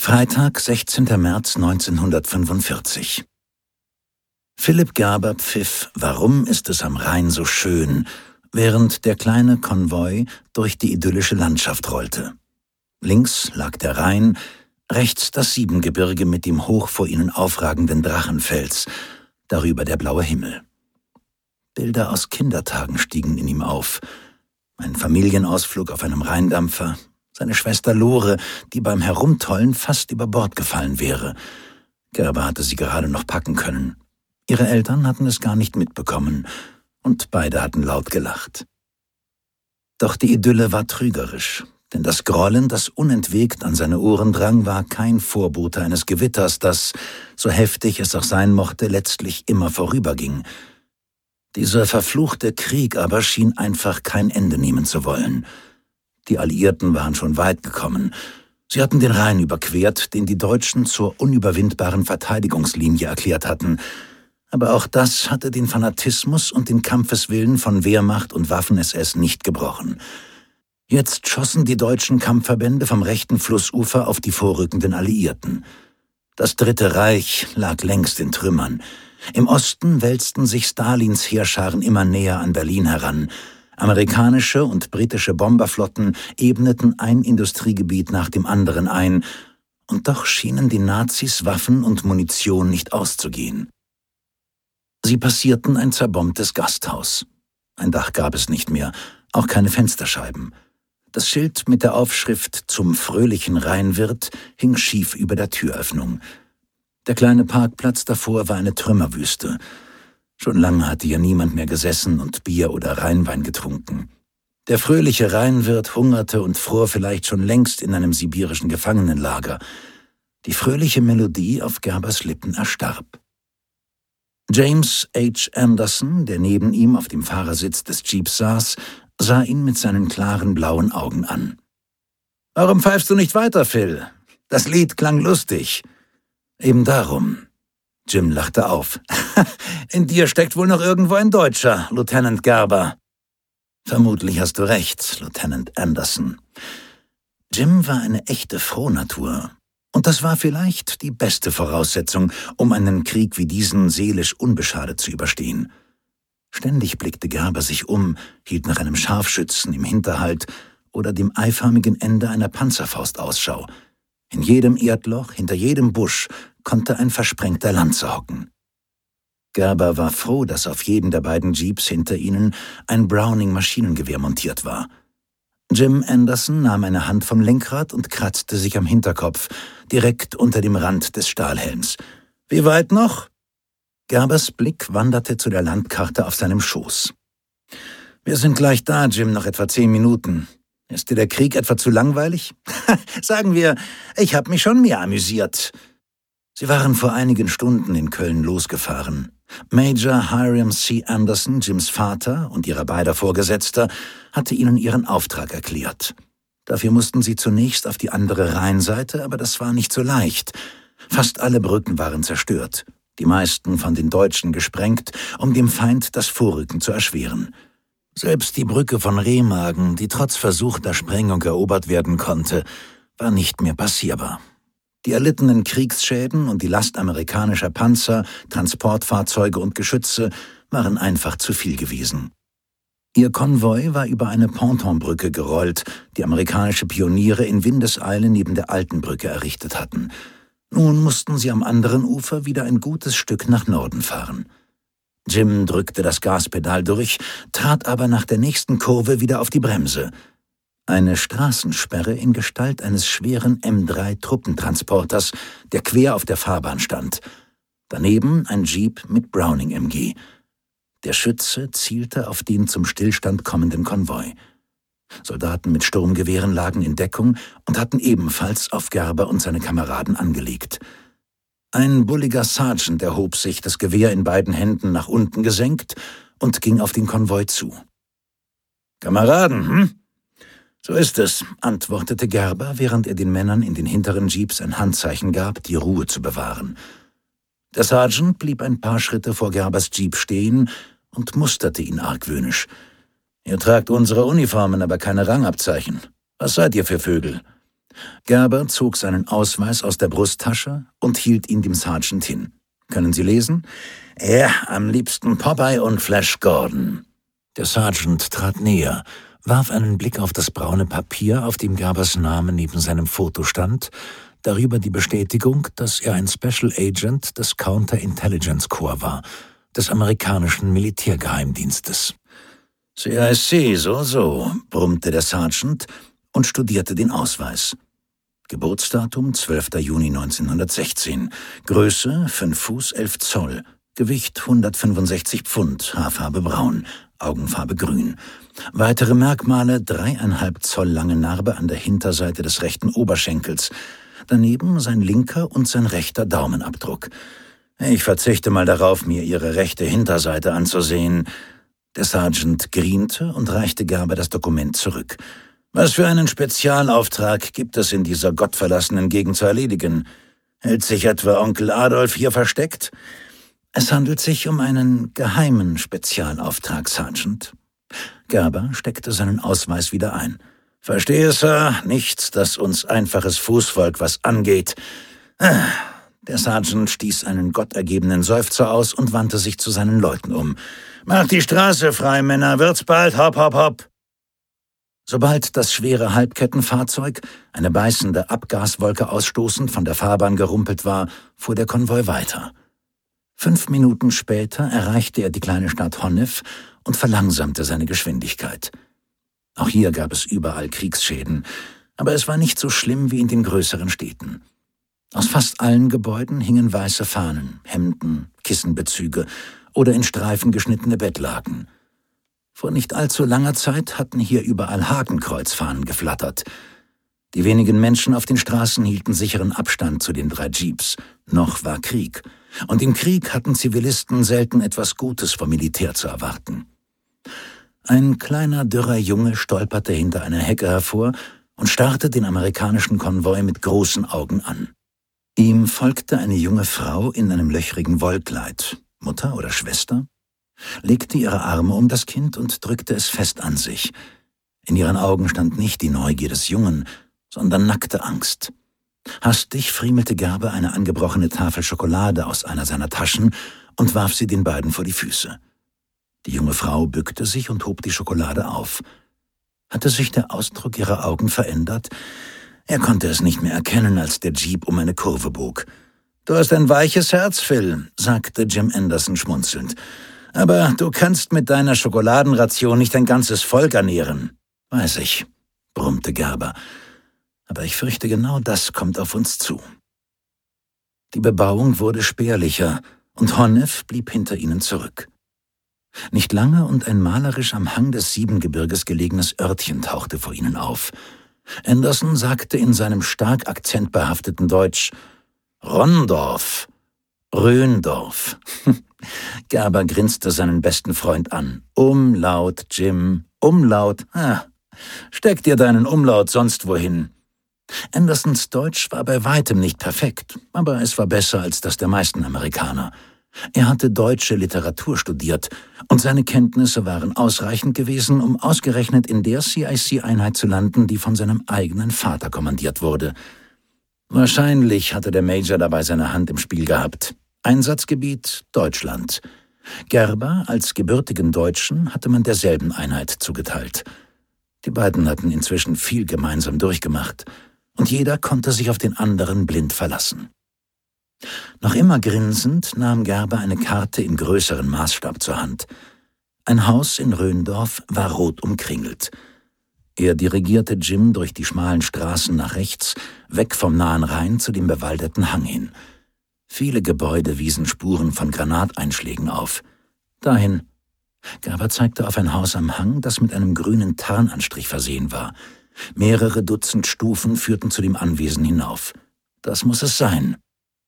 Freitag, 16. März 1945. Philipp Gerber pfiff »Warum ist es am Rhein so schön?«, während der kleine Konvoi durch die idyllische Landschaft rollte. Links lag der Rhein, rechts das Siebengebirge mit dem hoch vor ihnen aufragenden Drachenfels, darüber der blaue Himmel. Bilder aus Kindertagen stiegen in ihm auf. Ein Familienausflug auf einem Rheindampfer, seine Schwester Lore, die beim Herumtollen fast über Bord gefallen wäre. Gerber hatte sie gerade noch packen können. Ihre Eltern hatten es gar nicht mitbekommen, und beide hatten laut gelacht. Doch die Idylle war trügerisch, denn das Grollen, das unentwegt an seine Ohren drang, war kein Vorbote eines Gewitters, das, so heftig es auch sein mochte, letztlich immer vorüberging. Dieser verfluchte Krieg aber schien einfach kein Ende nehmen zu wollen. Die Alliierten waren schon weit gekommen. Sie hatten den Rhein überquert, den die Deutschen zur unüberwindbaren Verteidigungslinie erklärt hatten. Aber auch das hatte den Fanatismus und den Kampfeswillen von Wehrmacht und Waffen-SS nicht gebrochen. Jetzt schossen die deutschen Kampfverbände vom rechten Flussufer auf die vorrückenden Alliierten. Das Dritte Reich lag längst in Trümmern. Im Osten wälzten sich Stalins Heerscharen immer näher an Berlin heran. Amerikanische und britische Bomberflotten ebneten ein Industriegebiet nach dem anderen ein, und doch schienen die Nazis Waffen und Munition nicht auszugehen. Sie passierten ein zerbombtes Gasthaus. Ein Dach gab es nicht mehr, auch keine Fensterscheiben. Das Schild mit der Aufschrift »Zum fröhlichen Rheinwirt« hing schief über der Türöffnung. Der kleine Parkplatz davor war eine Trümmerwüste. Schon lange hatte hier niemand mehr gesessen und Bier oder Rheinwein getrunken. Der fröhliche Rheinwirt hungerte und fror vielleicht schon längst in einem sibirischen Gefangenenlager. Die fröhliche Melodie auf Gerbers Lippen erstarb. James H. Anderson, der neben ihm auf dem Fahrersitz des Jeeps saß, sah ihn mit seinen klaren blauen Augen an. »Warum pfeifst du nicht weiter, Phil? Das Lied klang lustig.« »Eben darum.« Jim lachte auf. »In dir steckt wohl noch irgendwo ein Deutscher, Lieutenant Gerber.« »Vermutlich hast du recht, Lieutenant Anderson.« Jim war eine echte Frohnatur. Und das war vielleicht die beste Voraussetzung, um einen Krieg wie diesen seelisch unbeschadet zu überstehen. Ständig blickte Gerber sich um, hielt nach einem Scharfschützen im Hinterhalt oder dem eiförmigen Ende einer Panzerfaust Ausschau. In jedem Erdloch, hinter jedem Busch konnte ein versprengter Lanze hocken. Gerber war froh, dass auf jedem der beiden Jeeps hinter ihnen ein Browning-Maschinengewehr montiert war. Jim Anderson nahm eine Hand vom Lenkrad und kratzte sich am Hinterkopf, direkt unter dem Rand des Stahlhelms. »Wie weit noch?« Gerbers Blick wanderte zu der Landkarte auf seinem Schoß. »Wir sind gleich da, Jim, noch etwa 10 Minuten. Ist dir der Krieg etwa zu langweilig?« »Sagen wir, ich habe mich schon mehr amüsiert.« Sie waren vor einigen Stunden in Köln losgefahren. Major Hiram C. Anderson, Jims Vater und ihrer beider Vorgesetzter, hatte ihnen ihren Auftrag erklärt. Dafür mussten sie zunächst auf die andere Rheinseite, aber das war nicht so leicht. Fast alle Brücken waren zerstört, die meisten von den Deutschen gesprengt, um dem Feind das Vorrücken zu erschweren. Selbst die Brücke von Remagen, die trotz versuchter Sprengung erobert werden konnte, war nicht mehr passierbar. Die erlittenen Kriegsschäden und die Last amerikanischer Panzer, Transportfahrzeuge und Geschütze waren einfach zu viel gewesen. Ihr Konvoi war über eine Pontonbrücke gerollt, die amerikanische Pioniere in Windeseile neben der alten Brücke errichtet hatten. Nun mussten sie am anderen Ufer wieder ein gutes Stück nach Norden fahren. Jim drückte das Gaspedal durch, trat aber nach der nächsten Kurve wieder auf die Bremse. Eine Straßensperre in Gestalt eines schweren M3-Truppentransporters, der quer auf der Fahrbahn stand. Daneben ein Jeep mit Browning-MG. Der Schütze zielte auf den zum Stillstand kommenden Konvoi. Soldaten mit Sturmgewehren lagen in Deckung und hatten ebenfalls auf Gerber und seine Kameraden angelegt. Ein bulliger Sergeant erhob sich, das Gewehr in beiden Händen nach unten gesenkt, und ging auf den Konvoi zu. »Kameraden, »So ist es«, antwortete Gerber, während er den Männern in den hinteren Jeeps ein Handzeichen gab, die Ruhe zu bewahren. Der Sergeant blieb ein paar Schritte vor Gerbers Jeep stehen und musterte ihn argwöhnisch. »Ihr tragt unsere Uniformen, aber keine Rangabzeichen. Was seid ihr für Vögel?« Gerber zog seinen Ausweis aus der Brusttasche und hielt ihn dem Sergeant hin. »Können Sie lesen?« »Ja, am liebsten Popeye und Flash Gordon.« Der Sergeant trat näher, warf einen Blick auf das braune Papier, auf dem Gerbers Name neben seinem Foto stand, darüber die Bestätigung, dass er ein Special Agent des Counter-Intelligence Corps war, des amerikanischen Militärgeheimdienstes. »CIC, so«, brummte der Sergeant und studierte den Ausweis. Geburtsdatum 12. Juni 1916, Größe 5 Fuß 11 Zoll, Gewicht 165 Pfund, Haarfarbe braun, Augenfarbe grün. Weitere Merkmale: 3,5 Zoll lange Narbe an der Hinterseite des rechten Oberschenkels, daneben sein linker und sein rechter Daumenabdruck. Ich verzichte mal darauf, mir Ihre rechte Hinterseite anzusehen. Der Sergeant griente und reichte Gerber das Dokument zurück. Was für einen Spezialauftrag gibt es in dieser gottverlassenen Gegend zu erledigen? Hält sich etwa Onkel Adolf hier versteckt? Es handelt sich um einen geheimen Spezialauftrag, Sergeant. Gerber steckte seinen Ausweis wieder ein. Verstehe, Sir, nichts, das uns einfaches Fußvolk was angeht. Der Sergeant stieß einen gottergebenen Seufzer aus und wandte sich zu seinen Leuten um. Macht die Straße frei, Männer, wird's bald, hopp, hopp, hopp. Sobald das schwere Halbkettenfahrzeug, eine beißende Abgaswolke ausstoßend, von der Fahrbahn gerumpelt war, fuhr der Konvoi weiter. 5 Minuten später erreichte er die kleine Stadt Honnef und verlangsamte seine Geschwindigkeit. Auch hier gab es überall Kriegsschäden, aber es war nicht so schlimm wie in den größeren Städten. Aus fast allen Gebäuden hingen weiße Fahnen, Hemden, Kissenbezüge oder in Streifen geschnittene Bettlaken. Vor nicht allzu langer Zeit hatten hier überall Hakenkreuzfahnen geflattert. Die wenigen Menschen auf den Straßen hielten sicheren Abstand zu den 3 Jeeps. Noch war Krieg. Und im Krieg hatten Zivilisten selten etwas Gutes vom Militär zu erwarten. Ein kleiner, dürrer Junge stolperte hinter einer Hecke hervor und starrte den amerikanischen Konvoi mit großen Augen an. Ihm folgte eine junge Frau in einem löchrigen Wollkleid, Mutter oder Schwester, legte ihre Arme um das Kind und drückte es fest an sich. In ihren Augen stand nicht die Neugier des Jungen, sondern nackte Angst. Hastig friemelte Gerber eine angebrochene Tafel Schokolade aus einer seiner Taschen und warf sie den beiden vor die Füße. Die junge Frau bückte sich und hob die Schokolade auf. Hatte sich der Ausdruck ihrer Augen verändert? Er konnte es nicht mehr erkennen, als der Jeep um eine Kurve bog. »Du hast ein weiches Herz, Phil«, sagte Jim Anderson schmunzelnd. »Aber du kannst mit deiner Schokoladenration nicht ein ganzes Volk ernähren.« »Weiß ich«, brummte Gerber. »Aber ich fürchte, genau das kommt auf uns zu.« Die Bebauung wurde spärlicher und Honnef blieb hinter ihnen zurück. Nicht lange und ein malerisch am Hang des Siebengebirges gelegenes Örtchen tauchte vor ihnen auf. Anderson sagte in seinem stark akzentbehafteten Deutsch: »Rondorf, Röndorf.« Gerber grinste seinen besten Freund an. »Umlaut, Jim, Umlaut. Steck dir deinen Umlaut sonst wohin.« Andersons Deutsch war bei weitem nicht perfekt, aber es war besser als das der meisten Amerikaner. Er hatte deutsche Literatur studiert und seine Kenntnisse waren ausreichend gewesen, um ausgerechnet in der CIC-Einheit zu landen, die von seinem eigenen Vater kommandiert wurde. Wahrscheinlich hatte der Major dabei seine Hand im Spiel gehabt. Einsatzgebiet Deutschland. Gerber als gebürtigen Deutschen hatte man derselben Einheit zugeteilt. Die beiden hatten inzwischen viel gemeinsam durchgemacht und jeder konnte sich auf den anderen blind verlassen. Noch immer grinsend nahm Gerber eine Karte in größeren Maßstab zur Hand. Ein Haus in Röndorf war rot umkringelt. Er dirigierte Jim durch die schmalen Straßen nach rechts, weg vom nahen Rhein zu dem bewaldeten Hang hin. Viele Gebäude wiesen Spuren von Granateinschlägen auf. Dahin. Gerber zeigte auf ein Haus am Hang, das mit einem grünen Tarnanstrich versehen war. Mehrere Dutzend Stufen führten zu dem Anwesen hinauf. Das muss es sein.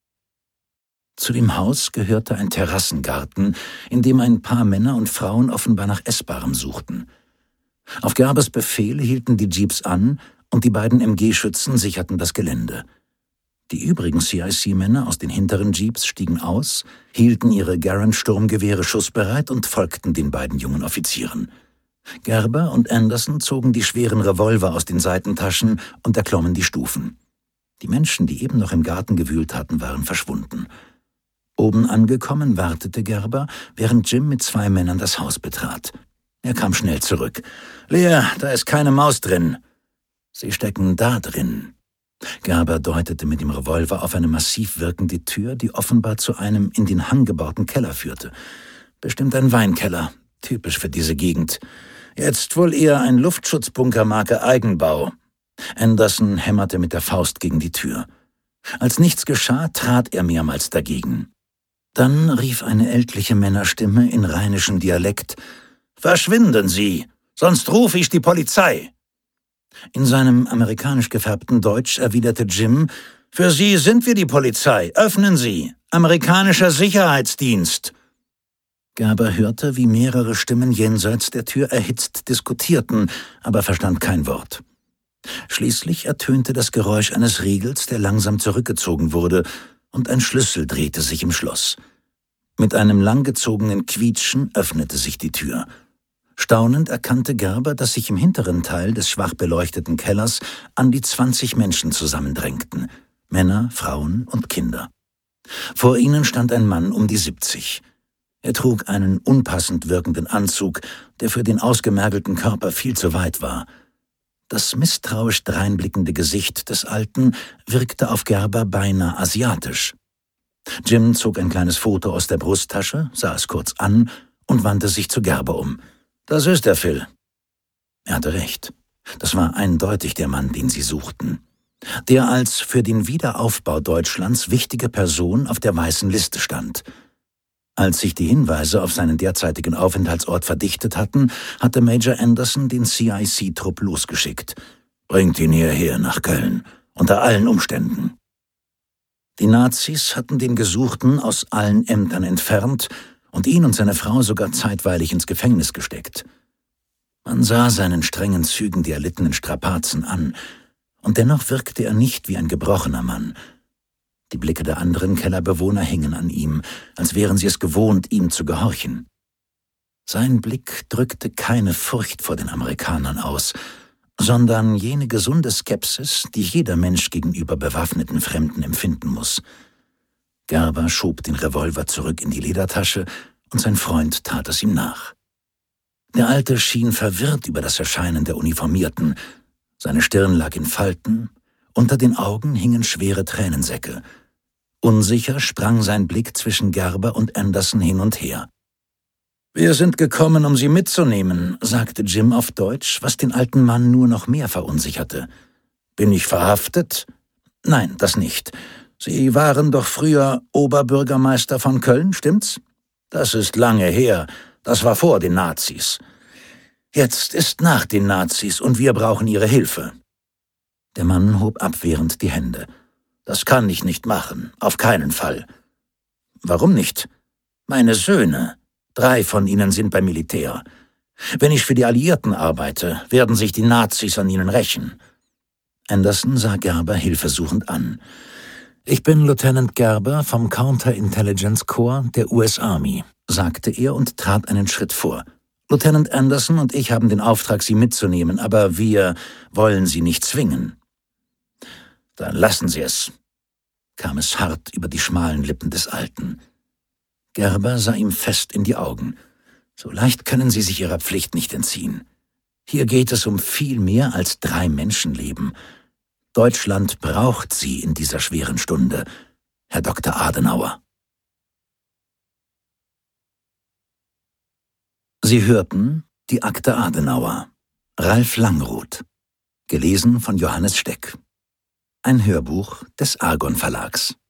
Zu dem Haus gehörte ein Terrassengarten, in dem ein paar Männer und Frauen offenbar nach Essbarem suchten. Auf Gerbers Befehl hielten die Jeeps an und die beiden MG-Schützen sicherten das Gelände. Die übrigen CIC-Männer aus den hinteren Jeeps stiegen aus, hielten ihre Garand-Sturmgewehre schussbereit und folgten den beiden jungen Offizieren. Gerber und Anderson zogen die schweren Revolver aus den Seitentaschen und erklommen die Stufen. Die Menschen, die eben noch im Garten gewühlt hatten, waren verschwunden. Oben angekommen wartete Gerber, während Jim mit 2 Männern das Haus betrat. Er kam schnell zurück. »Lea, da ist keine Maus drin.« »Sie stecken da drin.« Gerber deutete mit dem Revolver auf eine massiv wirkende Tür, die offenbar zu einem in den Hang gebauten Keller führte. Bestimmt ein Weinkeller, typisch für diese Gegend. Jetzt wohl eher ein Luftschutzbunker Marke Eigenbau. Anderson hämmerte mit der Faust gegen die Tür. Als nichts geschah, trat er mehrmals dagegen. Dann rief eine ältliche Männerstimme in rheinischem Dialekt: »Verschwinden Sie, sonst rufe ich die Polizei!« In seinem amerikanisch gefärbten Deutsch erwiderte Jim: »Für Sie sind wir die Polizei. Öffnen Sie! Amerikanischer Sicherheitsdienst!« Gerber hörte, wie mehrere Stimmen jenseits der Tür erhitzt diskutierten, aber verstand kein Wort. Schließlich ertönte das Geräusch eines Riegels, der langsam zurückgezogen wurde, und ein Schlüssel drehte sich im Schloss. Mit einem langgezogenen Quietschen öffnete sich die Tür. Staunend erkannte Gerber, dass sich im hinteren Teil des schwach beleuchteten Kellers an die 20 Menschen zusammendrängten: Männer, Frauen und Kinder. Vor ihnen stand ein Mann um die 70. Er trug einen unpassend wirkenden Anzug, der für den ausgemergelten Körper viel zu weit war. Das misstrauisch dreinblickende Gesicht des Alten wirkte auf Gerber beinahe asiatisch. Jim zog ein kleines Foto aus der Brusttasche, sah es kurz an und wandte sich zu Gerber um. »Das ist er, Phil.« Er hatte recht. Das war eindeutig der Mann, den sie suchten. Der als für den Wiederaufbau Deutschlands wichtige Person auf der weißen Liste stand. Als sich die Hinweise auf seinen derzeitigen Aufenthaltsort verdichtet hatten, hatte Major Anderson den CIC-Trupp losgeschickt. »Bringt ihn hierher nach Köln, unter allen Umständen.« Die Nazis hatten den Gesuchten aus allen Ämtern entfernt und ihn und seine Frau sogar zeitweilig ins Gefängnis gesteckt. Man sah seinen strengen Zügen die erlittenen Strapazen an, und dennoch wirkte er nicht wie ein gebrochener Mann. Die Blicke der anderen Kellerbewohner hingen an ihm, als wären sie es gewohnt, ihm zu gehorchen. Sein Blick drückte keine Furcht vor den Amerikanern aus, sondern jene gesunde Skepsis, die jeder Mensch gegenüber bewaffneten Fremden empfinden muss. Gerber schob den Revolver zurück in die Ledertasche, und sein Freund tat es ihm nach. Der Alte schien verwirrt über das Erscheinen der Uniformierten. Seine Stirn lag in Falten, unter den Augen hingen schwere Tränensäcke. Unsicher sprang sein Blick zwischen Gerber und Anderson hin und her. »Wir sind gekommen, um Sie mitzunehmen«, sagte Jim auf Deutsch, was den alten Mann nur noch mehr verunsicherte. »Bin ich verhaftet?« »Nein, das nicht. Sie waren doch früher Oberbürgermeister von Köln, stimmt's?« »Das ist lange her. Das war vor den Nazis. Jetzt ist nach den Nazis und wir brauchen Ihre Hilfe.« Der Mann hob abwehrend die Hände. »Das kann ich nicht machen, auf keinen Fall.« »Warum nicht?« »Meine Söhne. 3 von ihnen sind beim Militär. Wenn ich für die Alliierten arbeite, werden sich die Nazis an ihnen rächen.« Anderson sah Gerber hilfesuchend an. »Ich bin Lieutenant Gerber vom Counterintelligence Corps der US Army«, sagte er und trat einen Schritt vor. »Lieutenant Anderson und ich haben den Auftrag, Sie mitzunehmen, aber wir wollen Sie nicht zwingen.« »Dann lassen Sie es«, kam es hart über die schmalen Lippen des Alten. Gerber sah ihm fest in die Augen. »So leicht können Sie sich Ihrer Pflicht nicht entziehen. Hier geht es um viel mehr als 3 Menschenleben. Deutschland braucht Sie in dieser schweren Stunde, Herr Dr. Adenauer.« Sie hörten Die Akte Adenauer, Ralf Langroth, gelesen von Johannes Steck. Ein Hörbuch des Argon Verlags.